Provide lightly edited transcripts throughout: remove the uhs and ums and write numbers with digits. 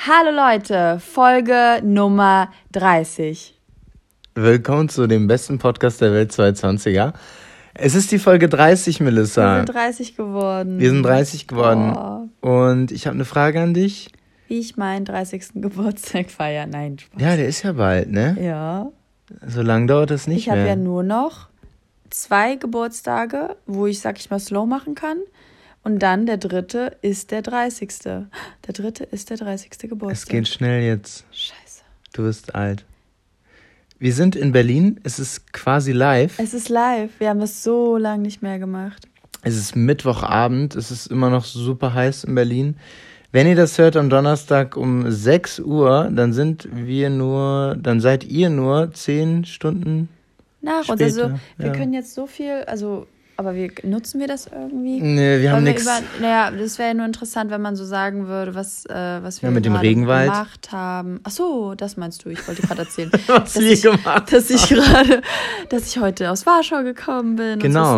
Hallo Leute, Folge Nummer 30. Willkommen zu dem besten Podcast der Welt 220er. Es ist die Folge 30, Melissa. Wir sind 30 geworden. Wir sind 30 geworden. Oh. Und ich habe eine Frage an dich. Wie ich meinen 30. Geburtstag feiere. Nein, Spaß. Ja, der ist ja bald, ne? Ja. So lange dauert das nicht mehr. Ich habe ja nur noch 2 Geburtstage, wo ich, sag ich mal, slow machen kann. Und dann der dritte ist der 30. Der dritte ist der 30. Geburtstag. Es geht schnell jetzt. Scheiße. Du bist alt. Wir sind in Berlin. Es ist quasi live. Es ist live. Wir haben es so lange nicht mehr gemacht. Es ist Mittwochabend. Es ist immer noch super heiß in Berlin. Wenn ihr das hört am Donnerstag um 6 Uhr, dann seid ihr nur 10 Stunden nach uns. später. Also wir können jetzt so viel, aber nutzen wir das irgendwie? Nee, wir haben nichts. Das wäre ja nur interessant, wenn man so sagen würde, was wir mit dem Regenwald gemacht haben. Ach so, das meinst du. Ich wollte gerade erzählen, was wir gemacht haben. Dass ich heute aus Warschau gekommen bin. Genau.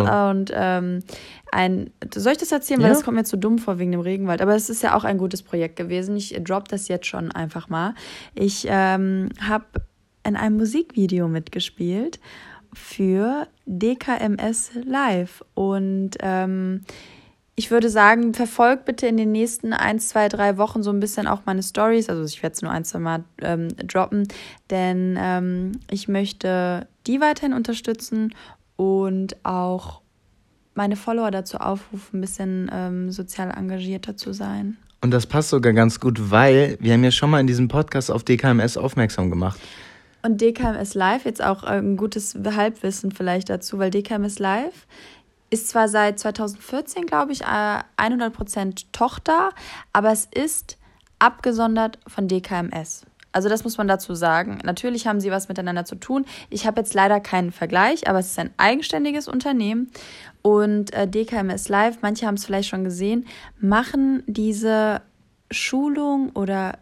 Soll ich das erzählen? Weil das kommt mir zu dumm vor wegen dem Regenwald. Aber es ist ja auch ein gutes Projekt gewesen. Ich droppe das jetzt schon einfach mal. Ich habe in einem Musikvideo mitgespielt für DKMS Live. Und ich würde sagen, verfolgt bitte in den nächsten 1, 2, 3 Wochen so ein bisschen auch meine Stories. Also ich werde es nur 1, 2 Mal droppen, denn ich möchte die weiterhin unterstützen und auch meine Follower dazu aufrufen, ein bisschen sozial engagierter zu sein. Und das passt sogar ganz gut, weil wir haben ja schon mal in diesem Podcast auf DKMS aufmerksam gemacht. Und DKMS Live, jetzt auch ein gutes Halbwissen vielleicht dazu, weil DKMS Live ist zwar seit 2014, glaube ich, 100% Tochter, aber es ist abgesondert von DKMS. Also das muss man dazu sagen. Natürlich haben sie was miteinander zu tun. Ich habe jetzt leider keinen Vergleich, aber es ist ein eigenständiges Unternehmen. Und DKMS Live, manche haben es vielleicht schon gesehen, machen diese Schulung oder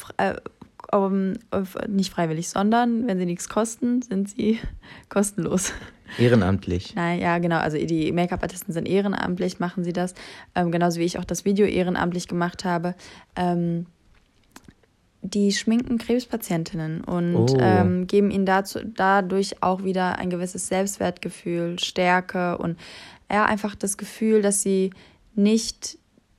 nicht freiwillig, sondern wenn sie nichts kosten, sind sie kostenlos. Ehrenamtlich. Nein, ja, genau. Also die Make-up-Artisten sind ehrenamtlich, machen sie das. Genauso wie ich auch das Video ehrenamtlich gemacht habe. Die schminken Krebspatientinnen und geben ihnen dadurch auch wieder ein gewisses Selbstwertgefühl, Stärke und einfach das Gefühl, dass sie nicht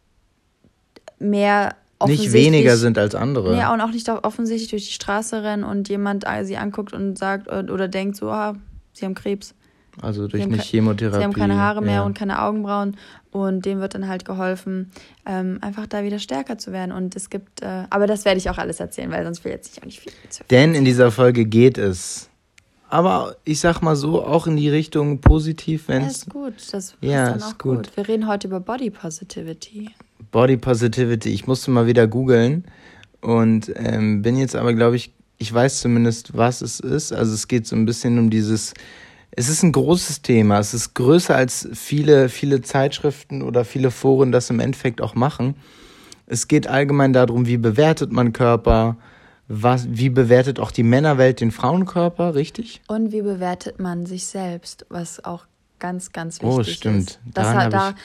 weniger sind als andere. Ja, und auch nicht offensichtlich durch die Straße rennen und jemand sie anguckt und sagt oder denkt so, sie haben Krebs. Also durch eine Chemotherapie. Sie haben keine Haare mehr und keine Augenbrauen und dem wird dann halt geholfen, einfach da wieder stärker zu werden. Und es gibt, aber das werde ich auch alles erzählen, weil sonst will jetzt auch nicht viel zu. Denn in dieser Folge geht es, aber ich sag mal so, auch in die Richtung positiv, wenn es... Ja, ist gut. Das ist auch gut. Wir reden heute über Body Positivity. Body Positivity. Ich musste mal wieder googeln und bin jetzt aber, glaube ich weiß zumindest, was es ist. Also es geht so ein bisschen um dieses... Es ist ein großes Thema. Es ist größer als viele, viele Zeitschriften oder viele Foren das im Endeffekt auch machen. Es geht allgemein darum, wie bewertet man Körper, wie bewertet auch die Männerwelt den Frauenkörper, richtig? Und wie bewertet man sich selbst, was auch ganz, ganz wichtig ist. Oh, stimmt. Daran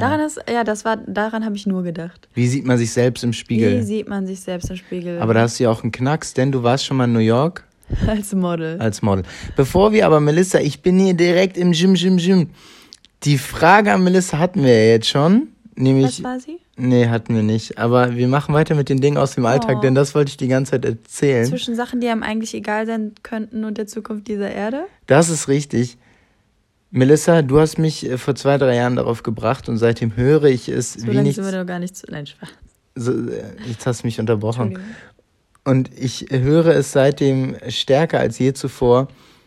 habe ich nur gedacht. Wie sieht man sich selbst im Spiegel? Aber da hast du ja auch einen Knacks, denn du warst schon mal in New York. Als Model. Bevor wir aber, Melissa, ich bin hier direkt im Gym. Die Frage an Melissa hatten wir ja jetzt schon. Nämlich, was war sie? Nee, hatten wir nicht. Aber wir machen weiter mit den Dingen aus dem Alltag, denn das wollte ich die ganze Zeit erzählen. Zwischen Sachen, die einem eigentlich egal sein könnten und der Zukunft dieser Erde? Das ist richtig. Melissa, du hast mich vor 2, 3 Jahren darauf gebracht und seitdem höre ich es so wie nichts. So lange sind wir doch gar nicht zu... Nein, Spaß. Jetzt hast du mich unterbrochen. Und ich höre es seitdem stärker als je zuvor.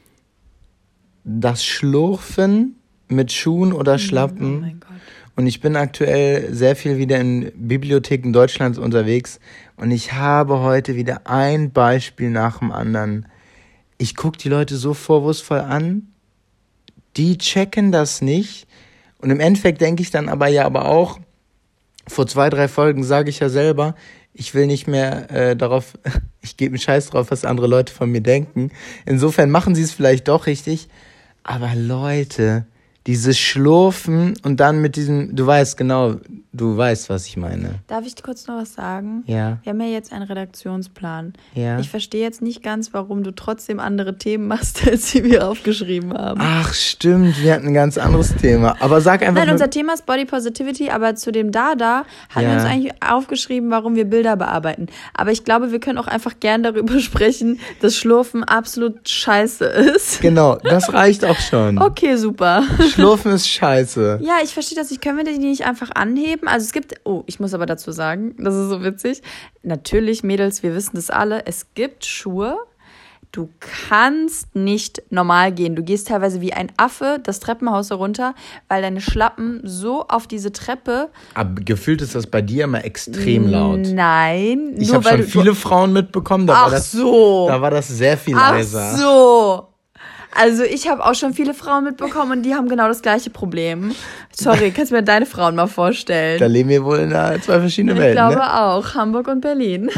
Das Schlurfen mit Schuhen oder Schlappen. Oh mein Gott. Und ich bin aktuell sehr viel wieder in Bibliotheken Deutschlands unterwegs. Und ich habe heute wieder ein Beispiel nach dem anderen. Ich gucke die Leute so vorwurfsvoll an. Die checken das nicht. Und im Endeffekt denke ich dann aber auch, vor 2, 3 Folgen sage ich ja selber, ich will nicht mehr ich gebe einen Scheiß drauf, was andere Leute von mir denken. Insofern machen sie es vielleicht doch richtig. Aber Leute, Dieses Schlurfen und dann mit diesem, du weißt, was ich meine. Darf ich kurz noch was sagen? Ja. Wir haben ja jetzt einen Redaktionsplan. Ja. Ich verstehe jetzt nicht ganz, warum du trotzdem andere Themen machst, als die wir aufgeschrieben haben. Ach, stimmt, wir hatten ein ganz anderes Thema. Aber sag einfach Nein, unser Thema ist Body Positivity, aber zu dem Dada hatten wir uns eigentlich aufgeschrieben, warum wir Bilder bearbeiten. Aber ich glaube, wir können auch einfach gern darüber sprechen, dass Schlurfen absolut scheiße ist. Genau, das reicht auch schon. Okay, super. Schlurfen ist scheiße. Ja, ich verstehe das nicht. Können wir die nicht einfach anheben? Also es gibt, ich muss aber dazu sagen, das ist so witzig. Natürlich, Mädels, wir wissen das alle, es gibt Schuhe, du kannst nicht normal gehen. Du gehst teilweise wie ein Affe das Treppenhaus herunter, weil deine Schlappen so auf diese Treppe... Aber gefühlt ist das bei dir immer extrem laut. Nein. Ich habe schon viele Frauen mitbekommen, da war das sehr viel leiser. Ach so. Also ich habe auch schon viele Frauen mitbekommen und die haben genau das gleiche Problem. Sorry, kannst du mir deine Frauen mal vorstellen? Da leben wir wohl in zwei verschiedenen Welten. Ich glaube auch, Hamburg und Berlin.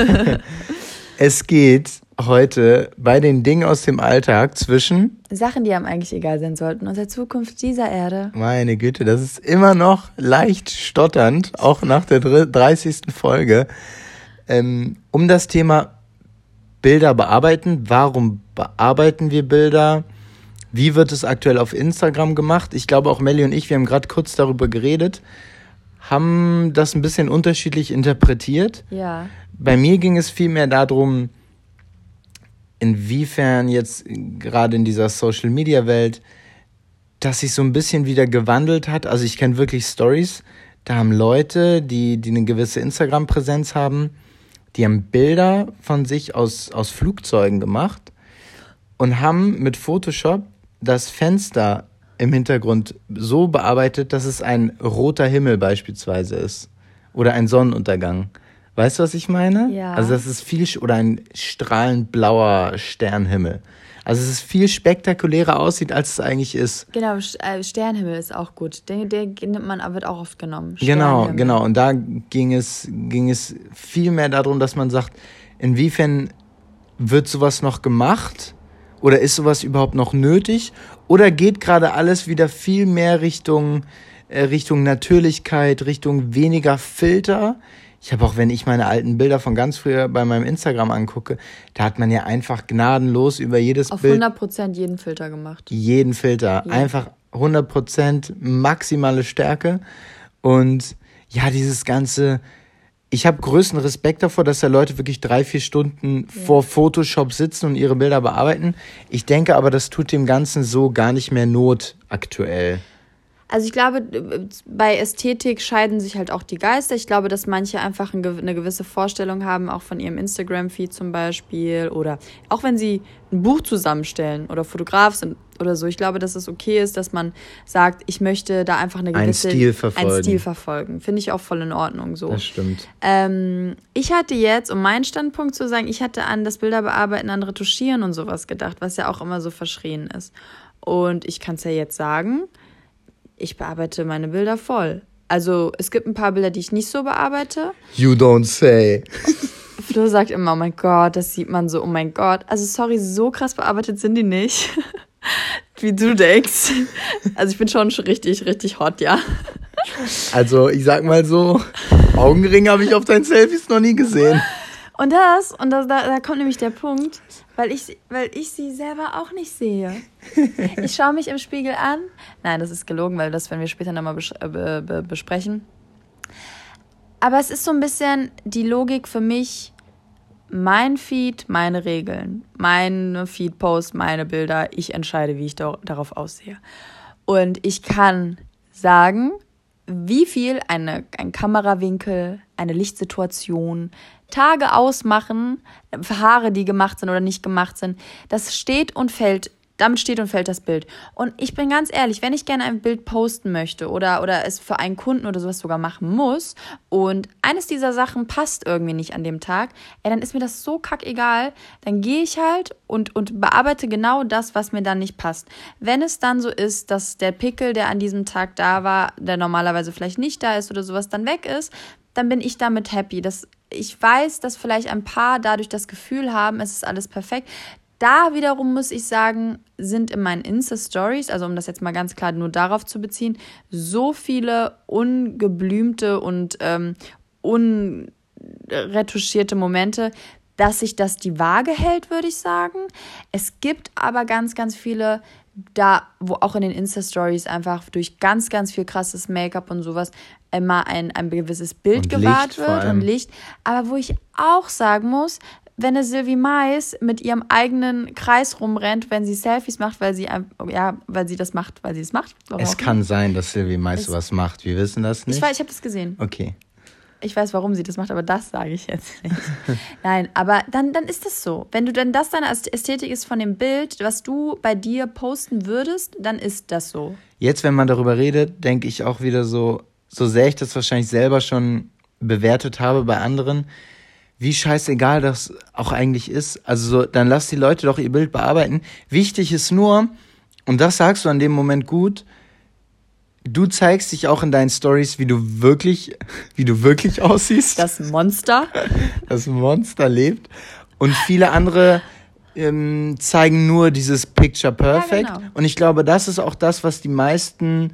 Es geht heute bei den Dingen aus dem Alltag zwischen... Sachen, die einem eigentlich egal sein sollten und der Zukunft dieser Erde. Meine Güte, das ist immer noch leicht stotternd, auch nach der 30. Folge. Um das Thema Bilder bearbeiten. Warum bearbeiten wir Bilder? Wie wird es aktuell auf Instagram gemacht? Ich glaube auch Melli und ich, wir haben gerade kurz darüber geredet, haben das ein bisschen unterschiedlich interpretiert. Ja. Bei mir ging es vielmehr darum, inwiefern jetzt gerade in dieser Social-Media-Welt, dass sich so ein bisschen wieder gewandelt hat. Also ich kenne wirklich Stories, da haben Leute, die eine gewisse Instagram-Präsenz haben, die haben Bilder von sich aus Flugzeugen gemacht und haben mit Photoshop das Fenster im Hintergrund so bearbeitet, dass es ein roter Himmel beispielsweise ist oder ein Sonnenuntergang. Weißt du, was ich meine? Ja. Also das ist oder ein strahlend blauer Sternhimmel. Also es ist viel spektakulärer aussieht, als es eigentlich ist. Genau, Sternhimmel ist auch gut. Der nimmt man, wird auch oft genommen. Genau. Und da ging es viel mehr darum, dass man sagt, inwiefern wird sowas noch gemacht? Oder ist sowas überhaupt noch nötig? Oder geht gerade alles wieder viel mehr Richtung Natürlichkeit, Richtung weniger Filter? Ich habe auch, wenn ich meine alten Bilder von ganz früher bei meinem Instagram angucke, da hat man ja einfach gnadenlos über jedes Bild... Auf 100% jeden Filter gemacht. Jeden Filter. Ja. Einfach 100% maximale Stärke. Und ja, dieses ganze... Ich habe größten Respekt davor, dass da Leute wirklich 3-4 Stunden vor Photoshop sitzen und ihre Bilder bearbeiten. Ich denke aber, das tut dem Ganzen so gar nicht mehr Not aktuell. Also ich glaube, bei Ästhetik scheiden sich halt auch die Geister. Ich glaube, dass manche einfach eine gewisse Vorstellung haben, auch von ihrem Instagram-Feed zum Beispiel. Oder auch wenn sie ein Buch zusammenstellen oder Fotograf sind oder so. Ich glaube, dass es okay ist, dass man sagt, ich möchte da einfach einen Stil verfolgen. Finde ich auch voll in Ordnung so. Das stimmt. Ich hatte jetzt, um meinen Standpunkt zu sagen, ich hatte an das Bilderbearbeiten, an Retuschieren und sowas gedacht, was ja auch immer so verschrien ist. Und ich kann es ja jetzt sagen, ich bearbeite meine Bilder voll. Also es gibt ein paar Bilder, die ich nicht so bearbeite. You don't say. Flo sagt immer, oh mein Gott, das sieht man so, oh mein Gott. Also sorry, so krass bearbeitet sind die nicht, wie du denkst. Also ich bin schon richtig, richtig hot, ja. Also ich sag mal so, Augenringe habe ich auf deinen Selfies noch nie gesehen. Und da kommt nämlich der Punkt, weil ich sie selber auch nicht sehe. Ich schaue mich im Spiegel an. Nein, das ist gelogen, weil das werden wir später nochmal besprechen. Aber es ist so ein bisschen die Logik für mich, mein Feed, meine Regeln. Meine Feed-Post, meine Bilder. Ich entscheide, wie ich darauf aussehe. Und ich kann sagen, wie viel ein Kamerawinkel, eine Lichtsituation, Tage ausmachen, Haare, die gemacht sind oder nicht gemacht sind, damit steht und fällt das Bild. Und ich bin ganz ehrlich, wenn ich gerne ein Bild posten möchte oder es für einen Kunden oder sowas sogar machen muss und eines dieser Sachen passt irgendwie nicht an dem Tag, dann ist mir das so kackegal, dann gehe ich halt und bearbeite genau das, was mir dann nicht passt. Wenn es dann so ist, dass der Pickel, der an diesem Tag da war, der normalerweise vielleicht nicht da ist oder sowas, dann weg ist, dann bin ich damit happy. Ich weiß, dass vielleicht ein paar dadurch das Gefühl haben, es ist alles perfekt. da wiederum muss ich sagen, sind in meinen Insta-Stories, also um das jetzt mal ganz klar nur darauf zu beziehen, so viele ungeblümte und unretuschierte Momente, dass sich das die Waage hält, würde ich sagen. Es gibt aber ganz, ganz viele, da, wo auch in den Insta-Stories einfach durch ganz, ganz viel krasses Make-up und sowas immer ein gewisses Bild gewahrt wird und Licht. Aber wo ich auch sagen muss, wenn eine Sylvie Mais mit ihrem eigenen Kreis rumrennt, wenn sie Selfies macht, weil sie es macht. Es kann sein, dass Sylvie Mais sowas macht. Wir wissen das nicht. Ich habe das gesehen. Okay. Ich weiß, warum sie das macht, aber das sage ich jetzt nicht. Nein, aber dann ist das so. Wenn das deine Ästhetik ist von dem Bild, was du bei dir posten würdest, dann ist das so. Jetzt, wenn man darüber redet, denke ich auch wieder so sehr ich das wahrscheinlich selber schon bewertet habe bei anderen, wie scheißegal das auch eigentlich ist. Also so, dann lass die Leute doch ihr Bild bearbeiten. Wichtig ist nur, und das sagst du an dem Moment gut, du zeigst dich auch in deinen Stories, wie du wirklich aussiehst. Das Monster. Das Monster lebt. Und viele andere zeigen nur dieses Picture Perfect. Ja, genau. Und ich glaube, das ist auch das, was die meisten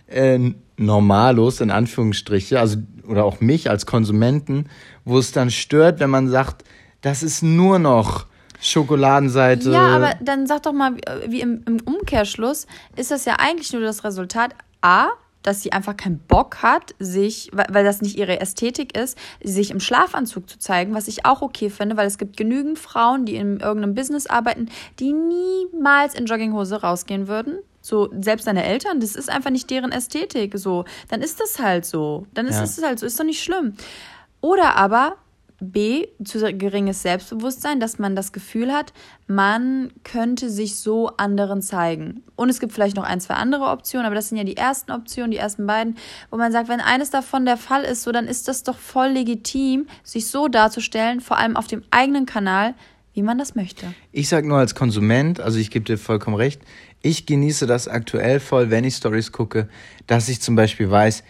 Normalos, in Anführungsstriche, also oder auch mich als Konsumenten, wo es dann stört, wenn man sagt, das ist nur noch Schokoladenseite. Ja, aber dann sag doch mal, wie im Umkehrschluss ist das ja eigentlich nur das Resultat, dass sie einfach keinen Bock hat, weil das nicht ihre Ästhetik ist, sich im Schlafanzug zu zeigen, was ich auch okay finde, weil es gibt genügend Frauen, die in irgendeinem Business arbeiten, die niemals in Jogginghose rausgehen würden. So, selbst deine Eltern, das ist einfach nicht deren Ästhetik. So, dann ist das halt so. Ist doch nicht schlimm. Oder aber B, zu geringes Selbstbewusstsein, dass man das Gefühl hat, man könnte sich so anderen zeigen. Und es gibt vielleicht noch 1, 2 andere Optionen, aber das sind ja die ersten Optionen, die ersten beiden, wo man sagt, wenn eines davon der Fall ist, so, dann ist das doch voll legitim, sich so darzustellen, vor allem auf dem eigenen Kanal, wie man das möchte. Ich sag nur als Konsument, also ich gebe dir vollkommen recht, ich genieße das aktuell voll, wenn ich Stories gucke, dass ich zum Beispiel weiß,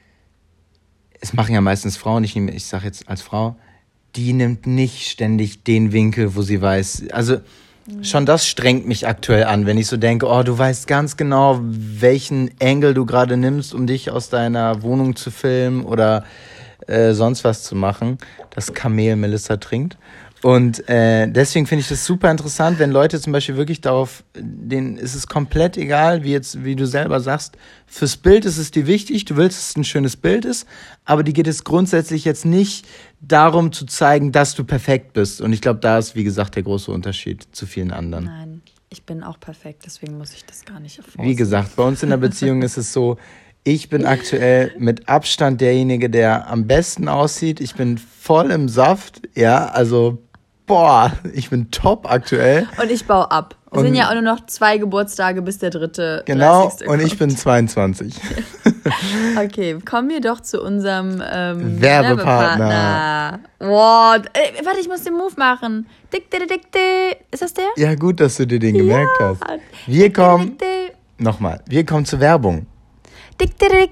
es machen ja meistens Frauen, ich sage jetzt als Frau, die nimmt nicht ständig den Winkel, wo sie weiß. Also schon das strengt mich aktuell an, wenn ich so denke, oh, du weißt ganz genau, welchen Angle du gerade nimmst, um dich aus deiner Wohnung zu filmen oder sonst was zu machen. Das Kamel Melissa trinkt. Und deswegen finde ich das super interessant, wenn Leute zum Beispiel wirklich denen ist es komplett egal, wie du selber sagst, fürs Bild ist es dir wichtig, du willst, dass es ein schönes Bild ist, aber die geht es grundsätzlich jetzt nicht darum zu zeigen, dass du perfekt bist. Und ich glaube, da ist, wie gesagt, der große Unterschied zu vielen anderen. Nein, ich bin auch perfekt, deswegen muss ich das gar nicht erforschen. Wie gesagt, bei uns in der Beziehung ist es so, ich bin aktuell mit Abstand derjenige, der am besten aussieht. Ich bin voll im Saft, ja, also ich bin top aktuell. Und ich baue ab. Es sind ja auch nur noch 2 Geburtstage bis der 3. Genau, und ich bin 22. Okay, kommen wir doch zu unserem Werbepartner. Wow, warte, ich muss den Move machen. Dick. Ist das der? Ja, gut, dass du dir den gemerkt hast. Wir kommen zur Werbung. Dick.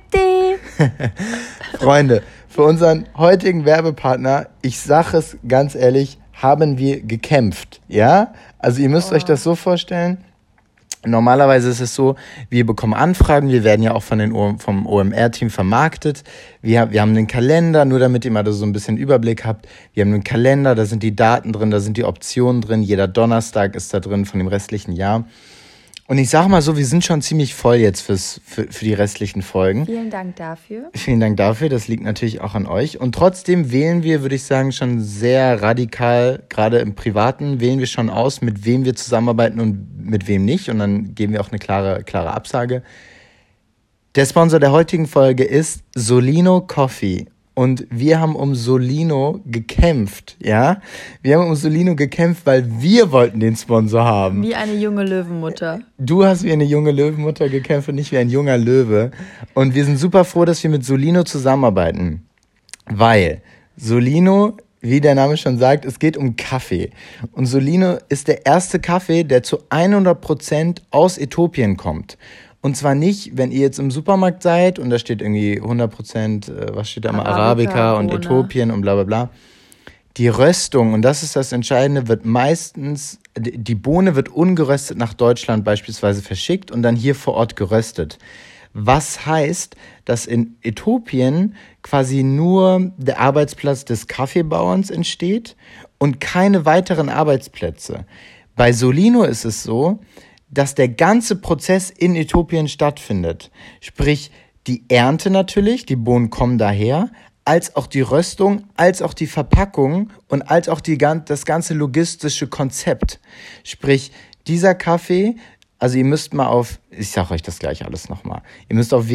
Freunde, für unseren heutigen Werbepartner, ich sage es ganz ehrlich, haben wir gekämpft, ja? Also ihr müsst euch das so vorstellen, normalerweise ist es so, wir bekommen Anfragen, wir werden ja auch vom OMR-Team vermarktet, wir haben einen Kalender, nur damit ihr mal so ein bisschen Überblick habt, wir haben einen Kalender, da sind die Daten drin, da sind die Optionen drin, jeder Donnerstag ist da drin von dem restlichen Jahr. Und ich sag mal so, wir sind schon ziemlich voll jetzt für die restlichen Folgen. Vielen Dank dafür. Vielen Dank dafür, das liegt natürlich auch an euch. Und trotzdem wählen wir, würde ich sagen, schon sehr radikal, gerade im Privaten, wählen wir schon aus, mit wem wir zusammenarbeiten und mit wem nicht. Und dann geben wir auch eine klare Absage. Der Sponsor der heutigen Folge ist Solino Coffee. Und wir haben um Solino gekämpft, ja? Wir haben um Solino gekämpft, weil wir wollten den Sponsor haben. Wie eine junge Löwenmutter. Du hast wie eine junge Löwenmutter gekämpft und nicht wie ein junger Löwe. Und wir sind super froh, dass wir mit Solino zusammenarbeiten. Weil Solino, wie der Name schon sagt, es geht um Kaffee. Und Solino ist der erste Kaffee, der zu 100% aus Äthiopien kommt. Und zwar nicht, wenn ihr jetzt im Supermarkt seid und da steht irgendwie 100%, was steht da immer, Arabica und Äthiopien und bla bla bla. Die Röstung, und das ist das Entscheidende, wird meistens, die Bohne wird ungeröstet nach Deutschland beispielsweise verschickt und dann hier vor Ort geröstet. Was heißt, dass in Äthiopien quasi nur der Arbeitsplatz des Kaffeebauerns entsteht und keine weiteren Arbeitsplätze. Bei Solino ist es so, dass der ganze Prozess in Äthiopien stattfindet. Sprich, die Ernte natürlich, die Bohnen kommen daher, als auch die Röstung, als auch die Verpackung und als auch das ganze logistische Konzept. Sprich, dieser Kaffee, also ihr müsst mal ich sage euch das gleich alles nochmal, ihr müsst auf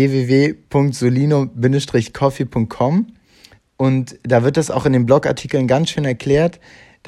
www.solino-coffee.com und da wird das auch in den Blogartikeln ganz schön erklärt.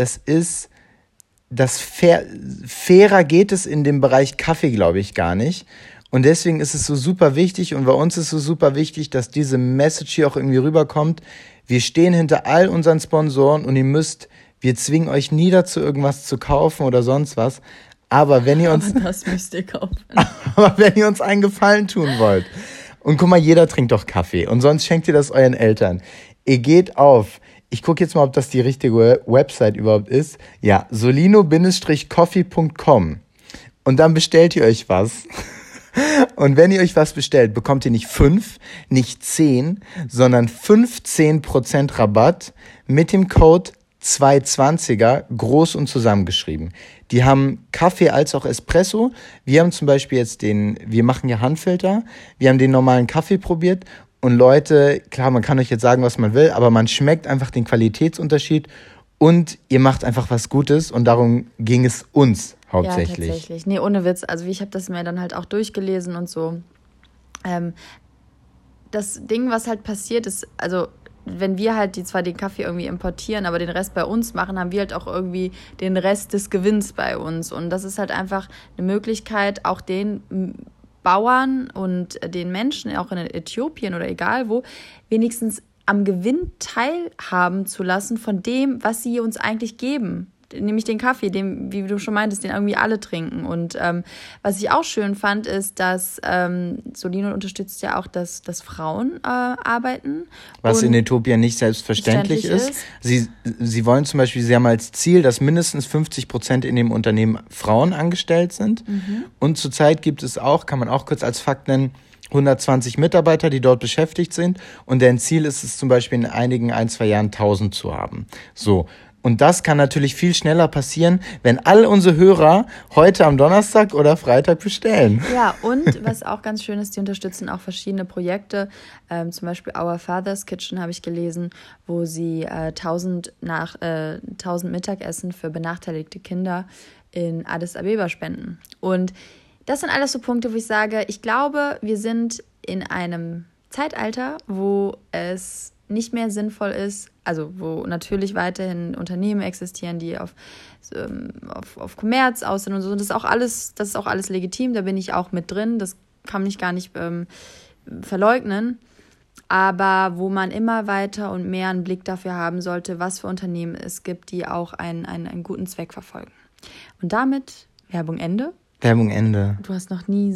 Fairer geht es in dem Bereich Kaffee, glaube ich, gar nicht. Und deswegen ist es so super wichtig und bei uns ist es so super wichtig, dass diese Message hier auch irgendwie rüberkommt. Wir stehen hinter all unseren Sponsoren und wir zwingen euch nie dazu, irgendwas zu kaufen oder sonst was. Aber wenn ihr uns, das müsst ihr kaufen. Aber wenn ihr uns einen Gefallen tun wollt, und guck mal, jeder trinkt doch Kaffee und sonst schenkt ihr das euren Eltern. Ihr geht auf, ich gucke jetzt mal, ob das die richtige Website überhaupt ist. Ja, solino-coffee.com und dann bestellt ihr euch was. Und wenn ihr euch was bestellt, bekommt ihr nicht 5, nicht 10, sondern 15% Rabatt mit dem Code 220er, groß und zusammengeschrieben. Die haben Kaffee als auch Espresso. Wir haben zum Beispiel wir machen ja Handfilter. Wir haben den normalen Kaffee probiert. Und Leute, klar, man kann euch jetzt sagen, was man will, aber man schmeckt einfach den Qualitätsunterschied und ihr macht einfach was Gutes und darum ging es uns hauptsächlich. Ja, tatsächlich. Nee, ohne Witz. Also ich habe das mir dann halt auch durchgelesen und so. Das Ding, was halt passiert ist, also wenn wir halt zwar den Kaffee irgendwie importieren, aber den Rest bei uns machen, haben wir halt auch irgendwie den Rest des Gewinns bei uns. Und das ist halt einfach eine Möglichkeit, auch den Bauern und den Menschen, auch in Äthiopien oder egal wo, wenigstens am Gewinn teilhaben zu lassen von dem, was sie uns eigentlich geben. Nämlich den Kaffee, den, wie du schon meintest, den irgendwie alle trinken. Und was ich auch schön fand, ist, dass Solino unterstützt ja auch, dass Frauen arbeiten. Was in Äthiopien nicht selbstverständlich ist. Sie wollen zum Beispiel, sie haben als Ziel, dass mindestens 50% in dem Unternehmen Frauen angestellt sind. Mhm. Und zurzeit gibt es auch, kann man auch kurz als Fakt nennen, 120 Mitarbeiter, die dort beschäftigt sind. Und deren Ziel ist es zum Beispiel in einigen 1-2 Jahren 1000 zu haben. So. Und das kann natürlich viel schneller passieren, wenn all unsere Hörer heute am Donnerstag oder Freitag bestellen. Ja, und was auch ganz schön ist, die unterstützen auch verschiedene Projekte. Zum Beispiel Our Father's Kitchen habe ich gelesen, wo sie 1000 Mittagessen für benachteiligte Kinder in Addis Abeba spenden. Und das sind alles so Punkte, wo ich sage, ich glaube, wir sind in einem Zeitalter, wo es nicht mehr sinnvoll ist, also wo natürlich weiterhin Unternehmen existieren, die auf Kommerz aus sind und so. Das ist auch alles legitim, da bin ich auch mit drin, das kann ich gar nicht verleugnen. Aber wo man immer weiter und mehr einen Blick dafür haben sollte, was für Unternehmen es gibt, die auch einen guten Zweck verfolgen. Und damit Werbung Ende. Werbung Ende. Du hast noch nie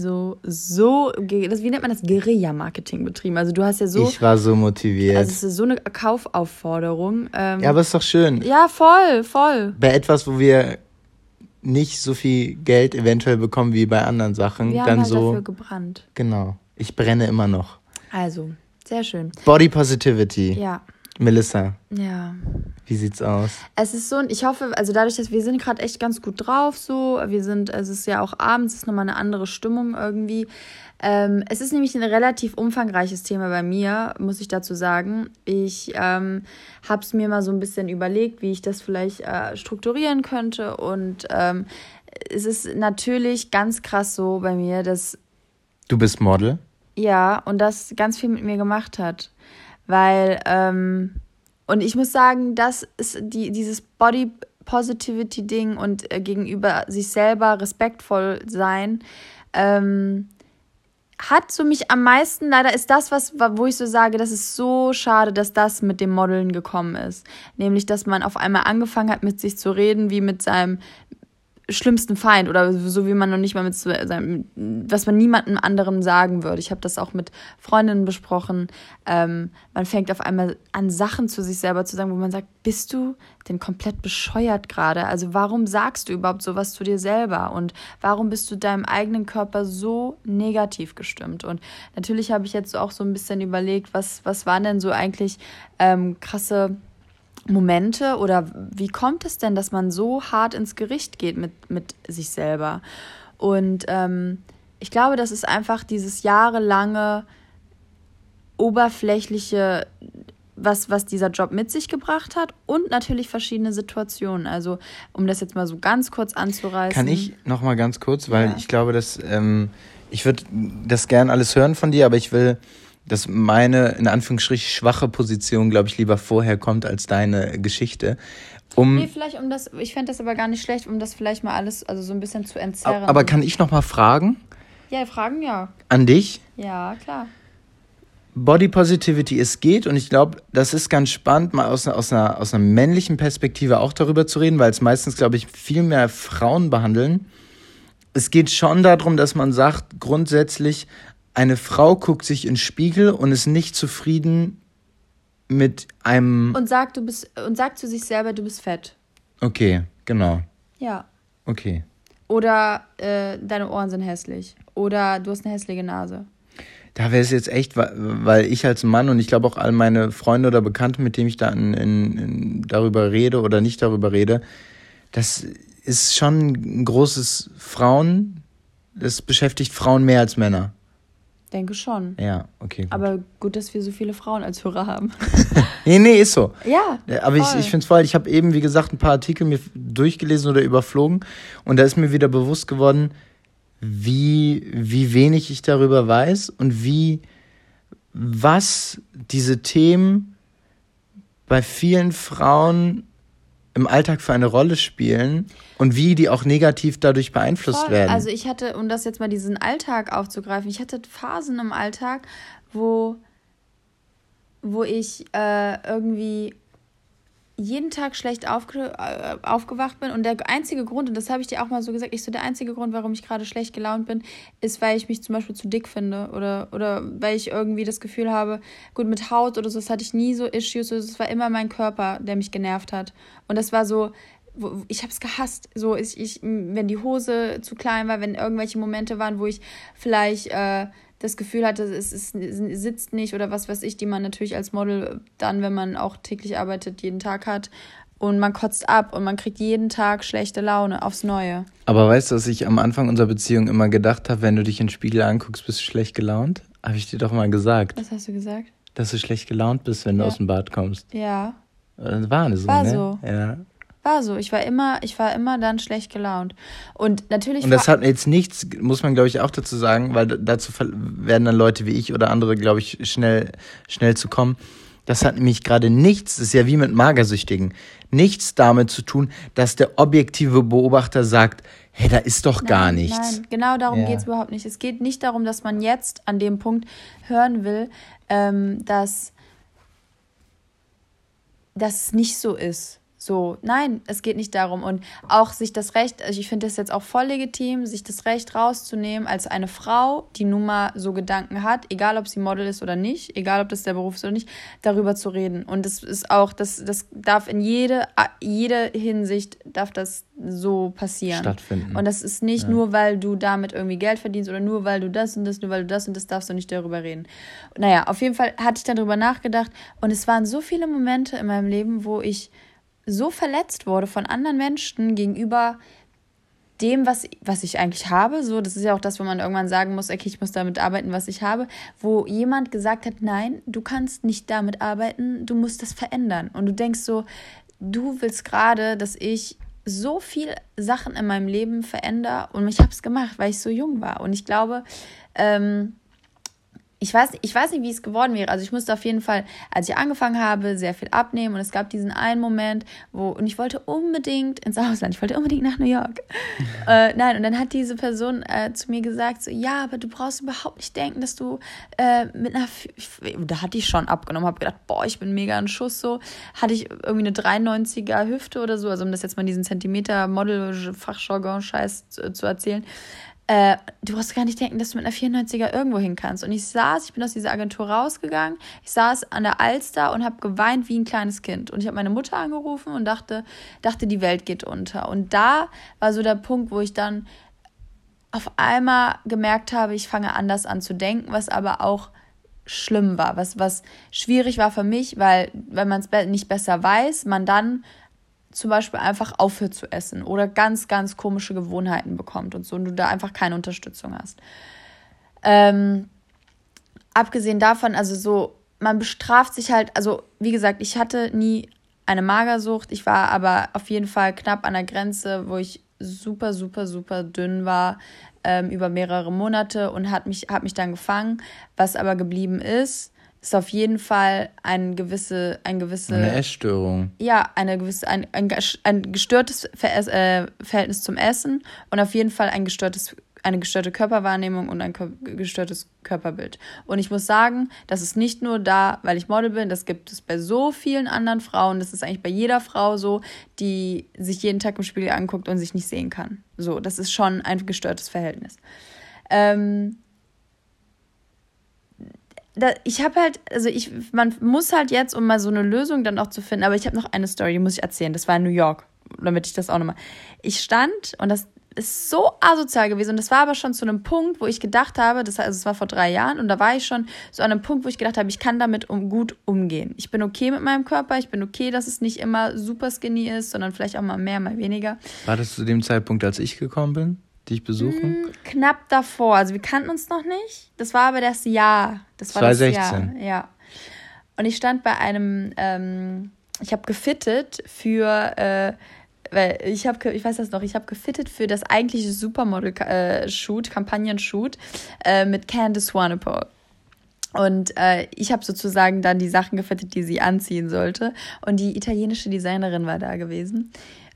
wie nennt man das, Guerilla-Marketing betrieben. Also du hast ja so... Ich war so motiviert. Also es ist so eine Kaufaufforderung. Ja, aber ist doch schön. Ja, voll. Bei etwas, wo wir nicht so viel Geld eventuell bekommen wie bei anderen Sachen. Wir dann haben halt so, dafür gebrannt. Genau. Ich brenne immer noch. Also, sehr schön. Body Positivity. Ja. Melissa. Ja. Wie sieht's aus? Es ist so, ich hoffe, also dadurch, dass wir sind gerade echt ganz gut drauf, so, es ist ja auch abends, es ist nochmal eine andere Stimmung irgendwie. Es ist nämlich ein relativ umfangreiches Thema bei mir, muss ich dazu sagen. Ich habe es mir mal so ein bisschen überlegt, wie ich das vielleicht strukturieren könnte und es ist natürlich ganz krass so bei mir, dass... Du bist Model? Ja, und das ganz viel mit mir gemacht hat. Weil, und ich muss sagen, das ist dieses Body Positivity Ding und gegenüber sich selber respektvoll sein, hat so mich am meisten, leider ist das, wo ich so sage, das ist so schade, dass das mit dem Modeln gekommen ist. Nämlich, dass man auf einmal angefangen hat, mit sich zu reden, wie mit seinem schlimmsten Feind oder so, wie man noch nicht mal mit seinem, was man niemandem anderen sagen würde. Ich habe das auch mit Freundinnen besprochen. Man fängt auf einmal an, Sachen zu sich selber zu sagen, wo man sagt, bist du denn komplett bescheuert gerade? Also warum sagst du überhaupt sowas zu dir selber? Und warum bist du deinem eigenen Körper so negativ gestimmt? Und natürlich habe ich jetzt auch so ein bisschen überlegt, was waren denn so eigentlich krasse Momente oder wie kommt es denn, dass man so hart ins Gericht geht mit sich selber? Und ich glaube, das ist einfach dieses jahrelange oberflächliche, was dieser Job mit sich gebracht hat und natürlich verschiedene Situationen. Also um das jetzt mal so ganz kurz anzureißen. Kann ich noch mal ganz kurz, weil ich glaube, dass ich würde das gern alles hören von dir, aber ich will, dass meine, in Anführungsstrichen, schwache Position, glaube ich, lieber vorher kommt als deine Geschichte. Nee, vielleicht ich fände das aber gar nicht schlecht, um das vielleicht mal alles, also so ein bisschen zu entzerren. Aber kann ich noch mal fragen? Ja, Fragen, ja. An dich? Ja, klar. Body Positivity, es geht, und ich glaube, das ist ganz spannend, mal aus einer männlichen Perspektive auch darüber zu reden, weil es meistens, glaube ich, viel mehr Frauen behandeln. Es geht schon darum, dass man sagt, grundsätzlich, eine Frau guckt sich in den Spiegel und ist nicht zufrieden mit einem... Und sagt zu sich selber, du bist fett. Okay, genau. Ja. Okay. Oder deine Ohren sind hässlich. Oder du hast eine hässliche Nase. Da wäre es jetzt echt, weil ich als Mann und ich glaube auch all meine Freunde oder Bekannte, mit denen ich da darüber rede oder nicht darüber rede, das ist schon ein großes das beschäftigt Frauen mehr als Männer. Denke schon. Ja, okay. Gut. Aber gut, dass wir so viele Frauen als Hörer haben. Nee, ist so. Ja. Aber ich finde es voll, ich habe eben, wie gesagt, ein paar Artikel mir durchgelesen oder überflogen und da ist mir wieder bewusst geworden, wie wenig ich darüber weiß und was diese Themen bei vielen Frauen im Alltag für eine Rolle spielen und wie die auch negativ dadurch beeinflusst werden. Also ich hatte, um das jetzt mal diesen Alltag aufzugreifen, ich hatte Phasen im Alltag, wo ich irgendwie jeden Tag schlecht aufgewacht bin und der einzige Grund, und das habe ich dir auch mal so gesagt, der einzige Grund, warum ich gerade schlecht gelaunt bin, ist, weil ich mich zum Beispiel zu dick finde oder weil ich irgendwie das Gefühl habe, gut, mit Haut oder so, das hatte ich nie so Issues, es war immer mein Körper, der mich genervt hat und das war so, ich habe es gehasst, so wenn die Hose zu klein war, wenn irgendwelche Momente waren, wo ich vielleicht das Gefühl hatte, es sitzt nicht oder was weiß ich, die man natürlich als Model dann, wenn man auch täglich arbeitet, jeden Tag hat und man kotzt ab und man kriegt jeden Tag schlechte Laune aufs Neue. Aber weißt du, was ich am Anfang unserer Beziehung immer gedacht habe, wenn du dich in den Spiegel anguckst, bist du schlecht gelaunt? Habe ich dir doch mal gesagt. Was hast du gesagt? Dass du schlecht gelaunt bist, wenn du aus dem Bad kommst. Ja. Das war so, war ne? So. Ja. War so. Ich war immer dann schlecht gelaunt. Und natürlich. Und das hat jetzt nichts, muss man glaube ich auch dazu sagen, weil dazu werden dann Leute wie ich oder andere, glaube ich, schnell zu kommen. Das hat nämlich gerade nichts, das ist ja wie mit Magersüchtigen, nichts damit zu tun, dass der objektive Beobachter sagt, hey, da ist doch gar nichts. Nein, genau darum geht es überhaupt nicht. Es geht nicht darum, dass man jetzt an dem Punkt hören will, dass es nicht so ist. So, nein, es geht nicht darum. Und auch sich das Recht, also ich finde das jetzt auch voll legitim, sich das Recht rauszunehmen, als eine Frau, die nun mal so Gedanken hat, egal ob sie Model ist oder nicht, egal ob das der Beruf ist oder nicht, darüber zu reden. Und das ist auch, das darf in jede Hinsicht, darf das so passieren. Stattfinden. Und das ist nicht nur, weil du damit irgendwie Geld verdienst oder nur, weil du das und das, nur weil du das und das, darfst du nicht darüber reden. Naja, auf jeden Fall hatte ich darüber nachgedacht und es waren so viele Momente in meinem Leben, wo ich so verletzt wurde von anderen Menschen gegenüber dem, was ich eigentlich habe. So, das ist ja auch das, wo man irgendwann sagen muss, okay, ich muss damit arbeiten, was ich habe. Wo jemand gesagt hat, nein, du kannst nicht damit arbeiten, du musst das verändern. Und du denkst so, du willst gerade, dass ich so viel Sachen in meinem Leben verändere und ich habe es gemacht, weil ich so jung war. Und ich glaube, ich weiß nicht, wie es geworden wäre. Also ich musste auf jeden Fall, als ich angefangen habe, sehr viel abnehmen. Und es gab diesen einen Moment, und ich wollte unbedingt ins Ausland. Ich wollte unbedingt nach New York. Nein, und dann hat diese Person zu mir gesagt, so, ja, aber du brauchst überhaupt nicht denken, dass du mit einer... Da hatte ich schon abgenommen, habe gedacht, boah, ich bin mega ein Schuss so. Hatte ich irgendwie eine 93er Hüfte oder so, also um das jetzt mal diesen Zentimeter-Model-Fachjargon-Scheiß zu erzählen. Du brauchst gar nicht denken, dass du mit einer 94er irgendwo hin kannst. Und ich bin aus dieser Agentur rausgegangen, ich saß an der Alster und habe geweint wie ein kleines Kind. Und ich habe meine Mutter angerufen und dachte, die Welt geht unter. Und da war so der Punkt, wo ich dann auf einmal gemerkt habe, ich fange anders an zu denken, was aber auch schlimm war, was schwierig war für mich, weil wenn man es nicht besser weiß, man dann zum Beispiel einfach aufhört zu essen oder ganz, ganz komische Gewohnheiten bekommt und so und du da einfach keine Unterstützung hast. Abgesehen davon, also so, man bestraft sich halt, also wie gesagt, ich hatte nie eine Magersucht, ich war aber auf jeden Fall knapp an der Grenze, wo ich super, super, super dünn war, über mehrere Monate und hab mich dann gefangen. Was aber geblieben ist auf jeden Fall eine gewisse eine Essstörung. Ja, ein gestörtes Verhältnis zum Essen und auf jeden Fall eine gestörte Körperwahrnehmung und ein gestörtes Körperbild. Und ich muss sagen, das ist nicht nur da, weil ich Model bin, das gibt es bei so vielen anderen Frauen, das ist eigentlich bei jeder Frau so, die sich jeden Tag im Spiegel anguckt und sich nicht sehen kann. So, das ist schon ein gestörtes Verhältnis. Ich habe halt, man muss halt jetzt, um mal so eine Lösung dann auch zu finden, aber ich habe noch eine Story, die muss ich erzählen, das war in New York, damit ich das auch nochmal, ich stand, und das ist so asozial gewesen, und das war aber schon zu einem Punkt, wo ich gedacht habe, es war vor 3 Jahren, und da war ich schon so an einem Punkt, wo ich gedacht habe, ich kann damit gut umgehen. Ich bin okay mit meinem Körper, ich bin okay, dass es nicht immer super skinny ist, sondern vielleicht auch mal mehr, mal weniger. War das zu dem Zeitpunkt, als ich gekommen bin? Dich besuchen? Knapp davor. Also wir kannten uns noch nicht. Das war aber das Jahr. Das war 2016. Das Jahr, ja. Und ich stand bei einem, ich habe gefittet für, ich weiß das noch, ich habe gefittet für das eigentliche Supermodel-Shoot, Kampagnen-Shoot mit Candice Swanepoel. Und ich habe sozusagen dann die Sachen gefittet, die sie anziehen sollte. Und die italienische Designerin war da gewesen.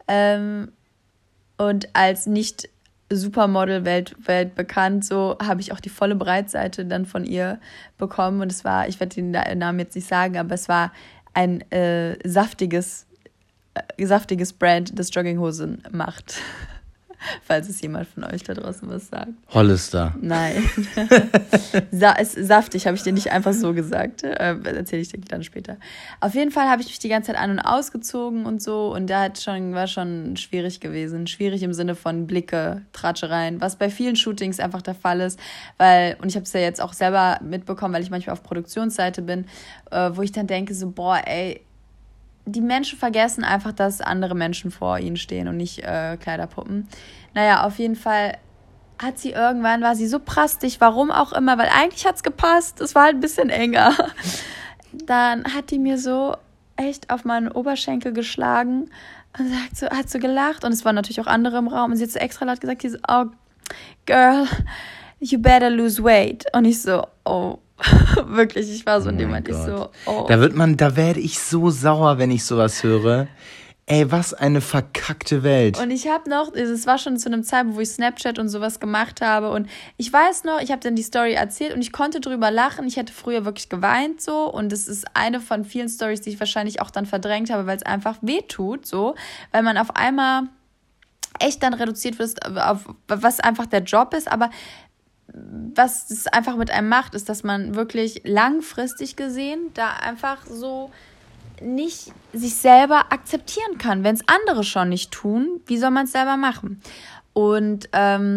Und als nicht Supermodel weltweit bekannt, so habe ich auch die volle Breitseite dann von ihr bekommen. Und es war, ich werde den Namen jetzt nicht sagen, aber es war ein saftiges Brand, das Jogginghosen macht. Falls es jemand von euch da draußen was sagt. Hollister. Nein. Saftig, habe ich dir nicht einfach so gesagt. Erzähle ich dir dann später. Auf jeden Fall habe ich mich die ganze Zeit an- und ausgezogen und so. Und da war schon schwierig gewesen. Schwierig im Sinne von Blicke, Tratschereien, was bei vielen Shootings einfach der Fall ist. Und ich habe es ja jetzt auch selber mitbekommen, weil ich manchmal auf Produktionsseite bin, wo ich dann denke so, boah, ey, die Menschen vergessen einfach, dass andere Menschen vor ihnen stehen und nicht Kleiderpuppen. Naja, auf jeden Fall war sie so prastig, warum auch immer, weil eigentlich hat's gepasst, es war halt ein bisschen enger. Dann hat die mir so echt auf meinen Oberschenkel geschlagen und hat so gelacht, und es waren natürlich auch andere im Raum, und sie hat so extra laut gesagt, die so, oh, girl, you better lose weight. Und ich so, oh, wirklich, ich war so in dem Moment, ich so, oh. Da werde ich so sauer, wenn ich sowas höre. Ey, was eine verkackte Welt. Und ich habe noch, es war schon zu einem Zeitpunkt, wo ich Snapchat und sowas gemacht habe, und ich weiß noch, ich habe dann die Story erzählt und ich konnte drüber lachen. Ich hätte früher wirklich geweint so, und es ist eine von vielen Stories, die ich wahrscheinlich auch dann verdrängt habe, weil es einfach wehtut so, weil man auf einmal echt dann reduziert wird auf was einfach der Job ist, aber was es einfach mit einem macht, ist, dass man wirklich langfristig gesehen da einfach so nicht sich selber akzeptieren kann. Wenn es andere schon nicht tun, wie soll man es selber machen? Und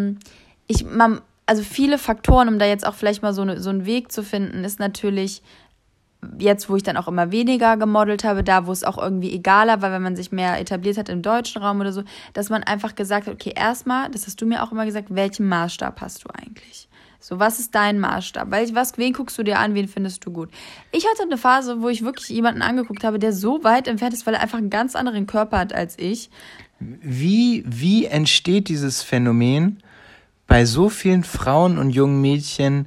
also viele Faktoren, um da jetzt auch vielleicht mal so einen Weg zu finden, ist natürlich jetzt, wo ich dann auch immer weniger gemodelt habe, da wo es auch irgendwie egaler war, wenn man sich mehr etabliert hat im deutschen Raum oder so, dass man einfach gesagt hat, okay, erstmal, das hast du mir auch immer gesagt, welchen Maßstab hast du eigentlich? So, was ist dein Maßstab? Wen guckst du dir an, wen findest du gut? Ich hatte eine Phase, wo ich wirklich jemanden angeguckt habe, der so weit entfernt ist, weil er einfach einen ganz anderen Körper hat als ich. Wie entsteht dieses Phänomen bei so vielen Frauen und jungen Mädchen,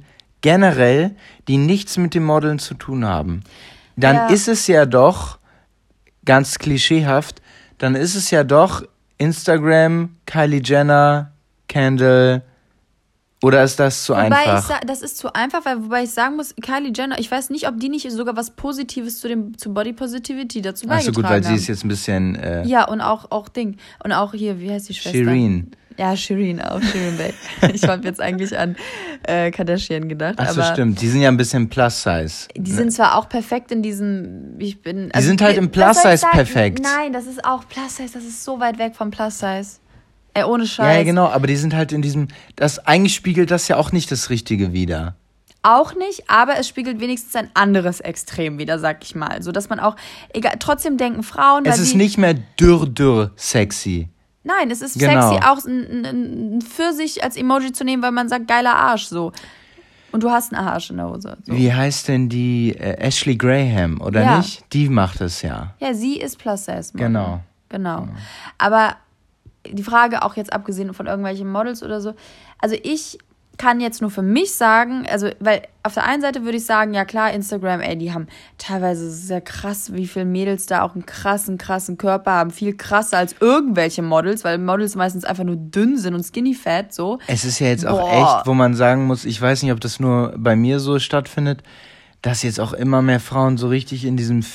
generell, die nichts mit dem Modeln zu tun haben, dann ist es ja doch, ganz klischeehaft, dann ist es ja doch Instagram, Kylie Jenner, Kendall, oder ist das zu einfach? Das ist zu einfach, wobei ich sagen muss, Kylie Jenner, ich weiß nicht, ob die nicht sogar was Positives zu Body Positivity dazu beigetragen haben. Ach so, gut, weil sie ist jetzt ein bisschen... ja, und auch Ding. Und auch hier, wie heißt die Schwester? Shirin. Ja, Shirin auch, Shirin Bay. Ich habe jetzt eigentlich an Kardashian gedacht. Ach so, stimmt. Die sind ja ein bisschen Plus-Size. Die sind zwar auch perfekt in diesem... Die sind halt im Plus-Size perfekt. Nein, das ist auch Plus-Size, das ist so weit weg vom Plus-Size. Ohne Scheiß. Ja, genau, aber die sind halt in diesem... Eigentlich spiegelt das ja auch nicht das Richtige wider. Auch nicht, aber es spiegelt wenigstens ein anderes Extrem wider, sag ich mal. So, dass man auch... trotzdem denken Frauen... Es ist nicht mehr dürr sexy. Nein, es ist sexy, auch ein Pfirsich als Emoji zu nehmen, weil man sagt, geiler Arsch, so. Und du hast einen Arsch in der Hose. So. Wie heißt denn die Ashley Graham, oder nicht? Die macht es ja. Ja, sie ist Plus-Size. Genau. Aber die Frage, auch jetzt abgesehen von irgendwelchen Models oder so, also ich kann jetzt nur für mich sagen, also, weil auf der einen Seite würde ich sagen, ja klar, Instagram, die haben teilweise sehr krass, wie viele Mädels da auch einen krassen Körper haben, viel krasser als irgendwelche Models, weil Models meistens einfach nur dünn sind und skinny fat, so. Es ist ja jetzt auch echt, wo man sagen muss, ich weiß nicht, ob das nur bei mir so stattfindet, dass jetzt auch immer mehr Frauen so richtig in diesem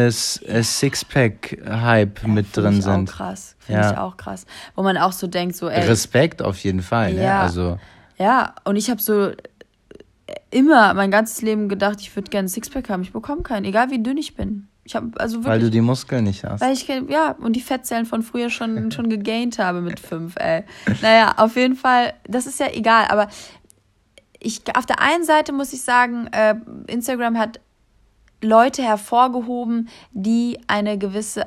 Fitness-Sixpack-Hype mit drin sind. Finde ich auch krass. Wo man auch so denkt, so, Respekt auf jeden Fall, ne? Also... Ja, und ich habe so immer mein ganzes Leben gedacht, ich würde gerne ein Sixpack haben. Ich bekomme keinen, egal wie dünn ich bin. Ich habe also wirklich, weil du die Muskeln nicht hast. Weil ich, und die Fettzellen von früher schon gegaint habe mit 5, Naja, auf jeden Fall, das ist ja egal, aber auf der einen Seite muss ich sagen, Instagram hat Leute hervorgehoben, die ein gewisses,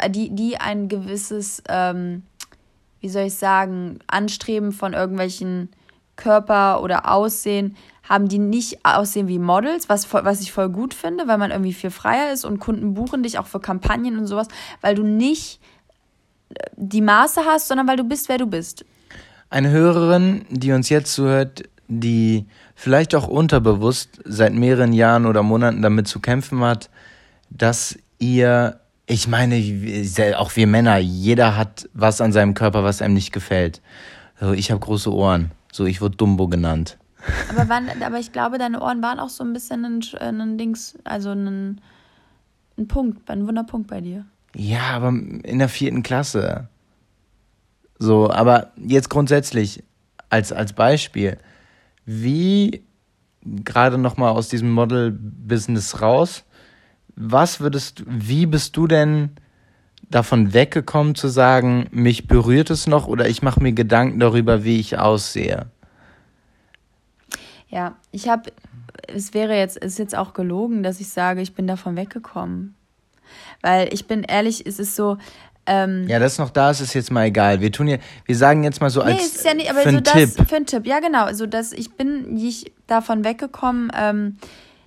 wie soll ich sagen, Anstreben von irgendwelchen Körper oder Aussehen haben, die nicht aussehen wie Models, was ich voll gut finde, weil man irgendwie viel freier ist und Kunden buchen dich auch für Kampagnen und sowas, weil du nicht die Maße hast, sondern weil du bist, wer du bist. Eine Hörerin, die uns jetzt zuhört, die vielleicht auch unterbewusst seit mehreren Jahren oder Monaten damit zu kämpfen hat, dass ich meine, auch wir Männer, jeder hat was an seinem Körper, was einem nicht gefällt. So, ich habe große Ohren. So, ich wurde Dumbo genannt. Aber ich glaube, deine Ohren waren auch so ein bisschen ein Dings, also ein Punkt, ein Wunderpunkt bei dir. Ja, aber in der 4. Klasse. So, aber jetzt grundsätzlich als Beispiel, wie gerade nochmal aus diesem Model-Business raus, wie bist du denn davon weggekommen zu sagen, mich berührt es noch oder ich mache mir Gedanken darüber, wie ich aussehe? Ja, ist jetzt auch gelogen, dass ich sage, ich bin davon weggekommen. Weil ich bin ehrlich, es ist so... ja, das noch da ist, ist jetzt mal egal. Wir sagen jetzt mal so als ist ja nicht, aber für so einen Tipp. Für einen Tipp, ja genau. So dass ich bin nicht davon weggekommen.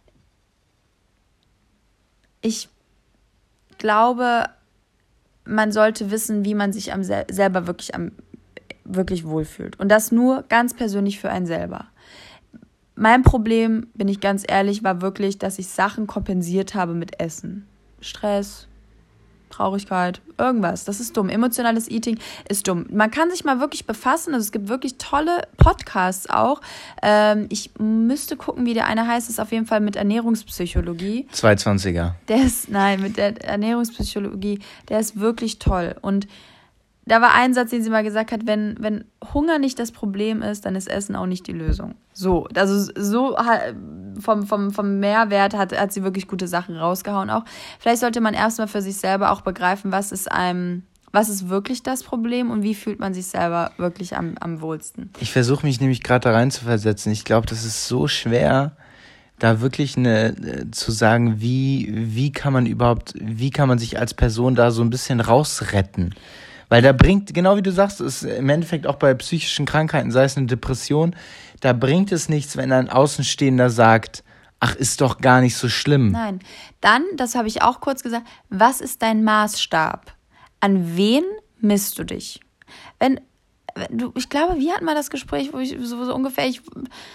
Ich glaube, man sollte wissen, wie man sich selber wirklich wohlfühlt. Und das nur ganz persönlich für einen selber. Mein Problem, bin ich ganz ehrlich, war wirklich, dass ich Sachen kompensiert habe mit Essen. Stress, Traurigkeit, irgendwas. Das ist dumm. Emotionales Eating ist dumm. Man kann sich mal wirklich befassen. Also es gibt wirklich tolle Podcasts auch. Ich müsste gucken, wie der eine heißt. Das ist auf jeden Fall mit Ernährungspsychologie. 220er. Mit der Ernährungspsychologie. Der ist wirklich toll. Und da war ein Satz, den sie mal gesagt hat, wenn Hunger nicht das Problem ist, dann ist Essen auch nicht die Lösung. So, also so vom Mehrwert hat sie wirklich gute Sachen rausgehauen auch. Vielleicht sollte man erstmal für sich selber auch begreifen, was ist wirklich das Problem und wie fühlt man sich selber wirklich am wohlsten. Ich versuche mich nämlich gerade da rein zu versetzen. Ich glaube, das ist so schwer, da wirklich zu sagen, wie kann man sich als Person da so ein bisschen rausretten? Weil da bringt, genau wie du sagst, ist im Endeffekt auch bei psychischen Krankheiten, sei es eine Depression, da bringt es nichts, wenn ein Außenstehender sagt, ach, ist doch gar nicht so schlimm. Nein. Dann, das habe ich auch kurz gesagt, was ist dein Maßstab? An wen misst du dich? Ich glaube, wir hatten mal das Gespräch, wo ich so ungefähr,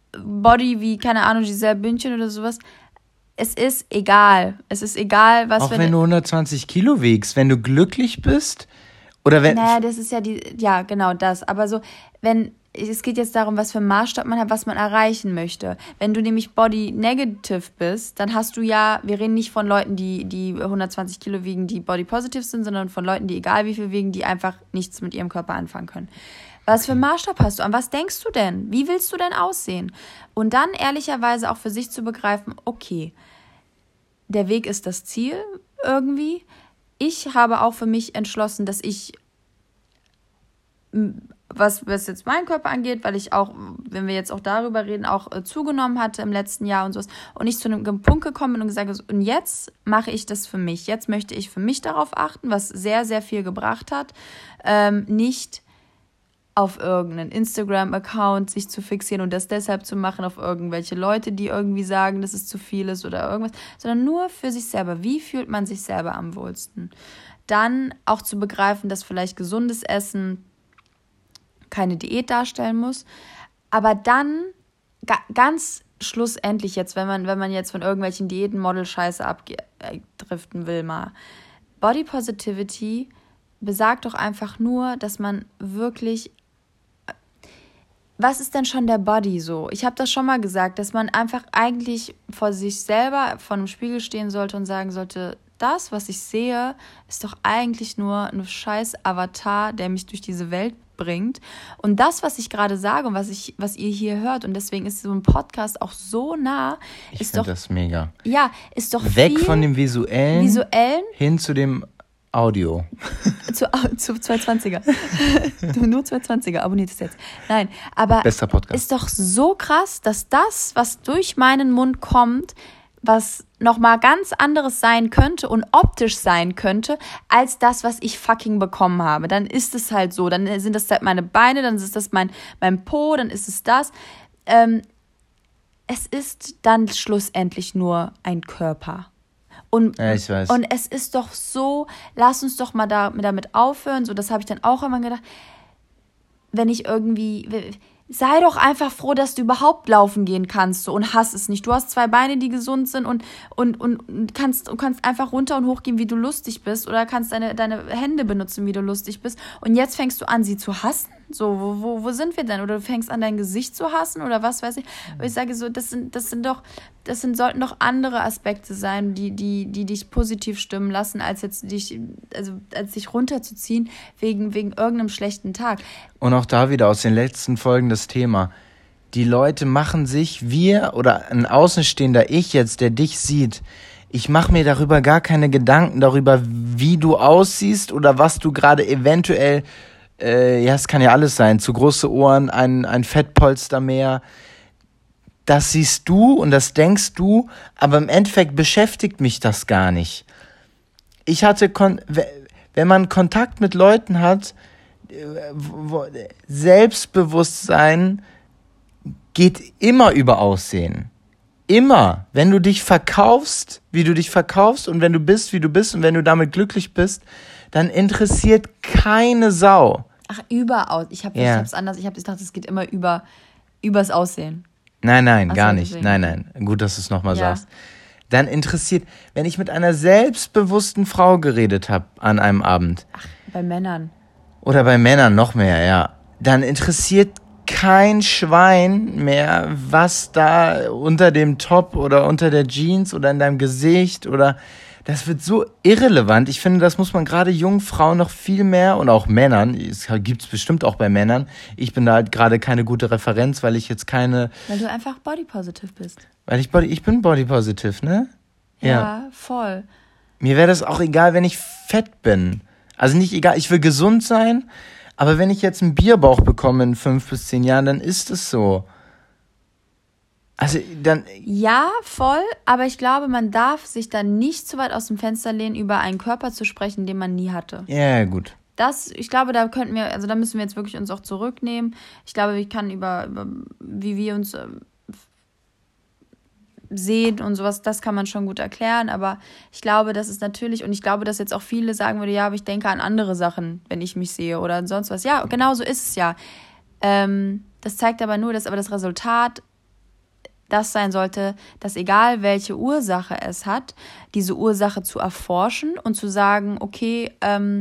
Body wie, keine Ahnung, Giselle Bündchen oder sowas. Es ist egal. Es ist egal, was... Auch wenn du 120 Kilo wiegst, wenn du glücklich bist oder wenn... Naja, das ist ja, genau das. Aber so, es geht jetzt darum, was für einen Maßstab man hat, was man erreichen möchte. Wenn du nämlich Body Negative bist, dann hast du ja, wir reden nicht von Leuten, die 120 Kilo wiegen, die Body Positive sind, sondern von Leuten, die egal wie viel wiegen, die einfach nichts mit ihrem Körper anfangen können. Was für einen Maßstab hast du? An was denkst du denn? Wie willst du denn aussehen? Und dann ehrlicherweise auch für sich zu begreifen, okay, der Weg ist das Ziel irgendwie. Ich habe auch für mich entschlossen, dass ich, was jetzt meinen Körper angeht, weil ich auch, wenn wir jetzt auch darüber reden, auch zugenommen hatte im letzten Jahr und sowas, und ich zu einem Punkt gekommen bin und gesagt habe, und jetzt mache ich das für mich. Jetzt möchte ich für mich darauf achten, was sehr, sehr viel gebracht hat, nicht auf irgendeinen Instagram-Account sich zu fixieren und das deshalb zu machen, auf irgendwelche Leute, die irgendwie sagen, dass es zu viel ist oder irgendwas, sondern nur für sich selber. Wie fühlt man sich selber am wohlsten? Dann auch zu begreifen, dass vielleicht gesundes Essen keine Diät darstellen muss, aber dann ganz schlussendlich jetzt, wenn man jetzt von irgendwelchen Diäten Model-Scheiße abdriften will mal, Body Positivity besagt doch einfach nur, dass man wirklich... Was ist denn schon der Body so? Ich habe das schon mal gesagt, dass man einfach eigentlich vor sich selber vor einem Spiegel stehen sollte und sagen sollte, das, was ich sehe, ist doch eigentlich nur ein scheiß Avatar, der mich durch diese Welt bringt. Und das, was ich gerade sage und was ihr hier hört, und deswegen ist so ein Podcast auch so nah. Ich finde das mega. Ja, ist doch weg von dem Visuellen hin zu dem Audio. Zu 220er. Nur 220er, abonniert es jetzt. Nein, aber bester Podcast. Ist doch so krass, dass das, was durch meinen Mund kommt, was nochmal ganz anderes sein könnte und optisch sein könnte, als das, was ich fucking bekommen habe. Dann ist es halt so. Dann sind das halt meine Beine, dann ist das mein Po, dann ist es das. Es ist dann schlussendlich nur ein Körper. Und, ja, ich weiß. Und es ist doch so, lass uns doch mal damit aufhören. So, das habe ich dann auch immer gedacht. Wenn ich irgendwie, sei doch einfach froh, dass du überhaupt laufen gehen kannst so, und hass es nicht. Du hast 2 Beine, die gesund sind und kannst einfach runter und hochgehen, wie du lustig bist, oder kannst deine Hände benutzen, wie du lustig bist. Und jetzt fängst du an, sie zu hassen. So, wo sind wir denn? Oder du fängst an, dein Gesicht zu hassen oder was weiß ich. Aber ich sage so, sollten doch andere Aspekte sein, die dich positiv stimmen lassen, als jetzt dich runterzuziehen wegen irgendeinem schlechten Tag. Und auch da wieder aus den letzten Folgen das Thema. Die Leute machen sich, wir oder ein Außenstehender, ich jetzt, der dich sieht, ich mache mir darüber gar keine Gedanken darüber, wie du aussiehst oder was du gerade eventuell, es kann ja alles sein, zu große Ohren, ein Fettpolster mehr. Das siehst du und das denkst du, aber im Endeffekt beschäftigt mich das gar nicht. Ich hatte, wenn man Kontakt mit Leuten hat, Selbstbewusstsein geht immer über Aussehen. Immer. Wenn du dich verkaufst, wie du dich verkaufst, und wenn du bist, wie du bist, und wenn du damit glücklich bist, dann interessiert keine Sau. Ach, überaus. Ich hab's anders. Ich dachte, es geht immer übers Aussehen. Nein, gar nicht. Deswegen. Nein. Gut, dass du es nochmal sagst. Dann interessiert, wenn ich mit einer selbstbewussten Frau geredet habe an einem Abend. Ach, bei Männern. Oder bei Männern noch mehr, ja. Dann interessiert kein Schwein mehr, was da unter dem Top oder unter der Jeans oder in deinem Gesicht oder... Das wird so irrelevant. Ich finde, das muss man gerade jungen Frauen noch viel mehr und auch Männern, es gibt es bestimmt auch bei Männern. Ich bin da halt gerade keine gute Referenz, weil ich jetzt keine... Weil du einfach bodypositive bist. Weil ich bin bodypositive, ne? Ja, voll. Mir wäre das auch egal, wenn ich fett bin. Also nicht egal, ich will gesund sein, aber wenn ich jetzt einen Bierbauch bekomme in 5 bis 10 Jahren, dann ist es so. Also dann... Ja, voll, aber ich glaube, man darf sich dann nicht zu weit aus dem Fenster lehnen, über einen Körper zu sprechen, den man nie hatte. Ja, gut. Ich glaube, da müssen wir jetzt wirklich uns auch zurücknehmen. Ich glaube, ich kann über wie wir uns sehen und sowas, das kann man schon gut erklären, aber ich glaube, das ist natürlich, und ich glaube, dass jetzt auch viele sagen würden, ja, aber ich denke an andere Sachen, wenn ich mich sehe oder sonst was. Ja, genau so ist es ja. Das zeigt aber nur, dass aber das Resultat das sein sollte, dass egal welche Ursache es hat, diese Ursache zu erforschen und zu sagen, okay,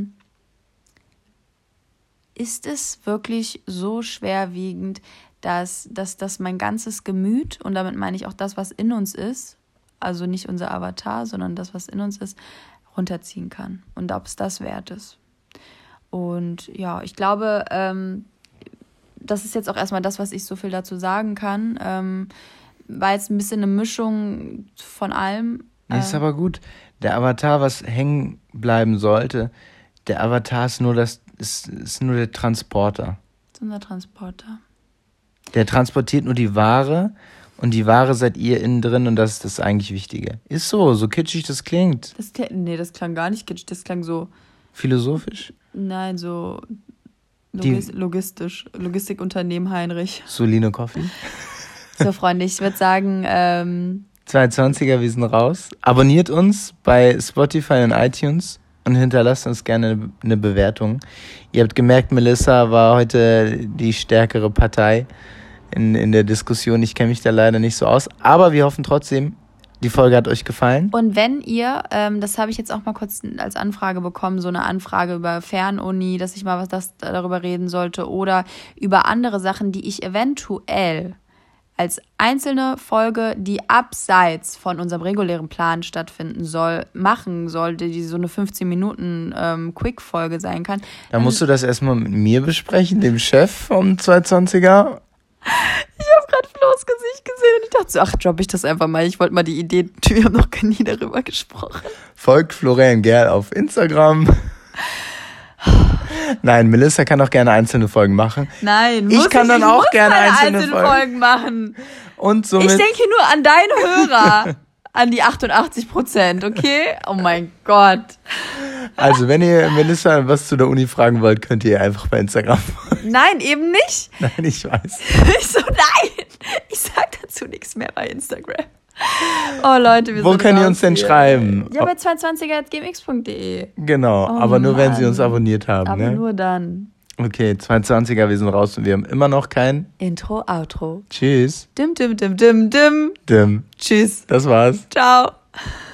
ist es wirklich so schwerwiegend, dass mein ganzes Gemüt, und damit meine ich auch das, was in uns ist, also nicht unser Avatar, sondern das, was in uns ist, runterziehen kann und ob es das wert ist. Und ja, ich glaube, das ist jetzt auch erstmal das, was ich so viel dazu sagen kann. War jetzt ein bisschen eine Mischung von allem. Nee, ist aber gut. Der Avatar, was hängen bleiben sollte, der Avatar ist nur der Transporter. Das ist unser Transporter. Der transportiert nur die Ware und die Ware seid ihr innen drin und das ist das eigentlich Wichtige. Ist so kitschig das klingt. Das klang gar nicht kitschig, das klang so... Philosophisch? Nein, so Logistikunternehmen Heinrich. Solino Coffee? So, Freunde, ich würde sagen... 220er, wir sind raus. Abonniert uns bei Spotify und iTunes und hinterlasst uns gerne eine Bewertung. Ihr habt gemerkt, Melissa war heute die stärkere Partei in der Diskussion. Ich kenne mich da leider nicht so aus. Aber wir hoffen trotzdem, die Folge hat euch gefallen. Und wenn ihr, das habe ich jetzt auch mal kurz als Anfrage bekommen, so eine Anfrage über Fernuni, dass ich mal darüber reden sollte oder über andere Sachen, die ich eventuell als einzelne Folge, die abseits von unserem regulären Plan stattfinden machen sollte, die so eine 15 Minuten Quick-Folge sein kann. Da musst du das erstmal mit mir besprechen, dem Chef vom 220er. Ich habe gerade Flo's Gesicht gesehen und ich dachte so, droppe ich das einfach mal. Ich wollte mal die Idee, wir haben noch nie darüber gesprochen. Folgt Florian Gerl auf Instagram. Nein, Melissa kann auch gerne einzelne Folgen machen. Nein, ich kann dann auch gerne einzelne Folgen machen. Und somit ich denke nur an deine Hörer, an die 88%, okay? Oh mein Gott. Also, wenn ihr Melissa was zu der Uni fragen wollt, könnt ihr einfach bei Instagram folgen. Nein, eben nicht. Nein, ich weiß. Ich so, nein. Ich sag dazu nichts mehr bei Instagram. Oh Leute, wir Wo sind können die uns denn schreiben? Ja, bei 220er.gmx.de. Genau, aber nur wenn sie uns abonniert haben. Aber nur dann. Okay, 220er, wir sind raus und wir haben immer noch kein Intro, Outro. Tschüss. Dim, dim, dim, dim, dim. Dim. Tschüss. Das war's. Ciao.